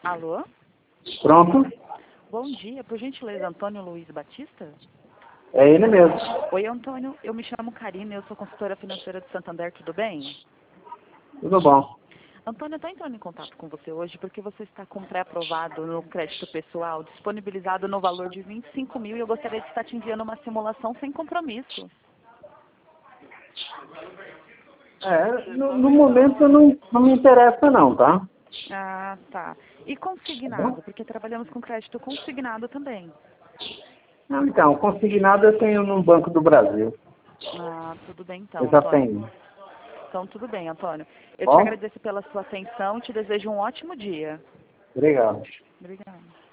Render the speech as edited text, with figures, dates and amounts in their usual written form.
Alô? Pronto? Bom dia, por gentileza, Antônio Luiz Batista? É ele mesmo. Oi, Antônio, eu me chamo Karina, eu sou consultora financeira de Santander, tudo bem? Tudo bom. Antônio, eu estou entrando em contato com você hoje porque você está com pré-aprovado no crédito pessoal, disponibilizado no valor de 25 mil e eu gostaria de estar te enviando uma simulação sem compromisso. No momento não me interessa não, tá? Ah, tá. E Tá bom? consignado, porque trabalhamos com crédito consignado também. Não, então, consignado eu tenho no Banco do Brasil. Ah, tudo bem Eu então, já Antônio. tenho. Então, tudo bem, Antônio. Eu te Bom? agradeço pela sua atenção e te desejo um ótimo dia. Obrigado. Obrigada.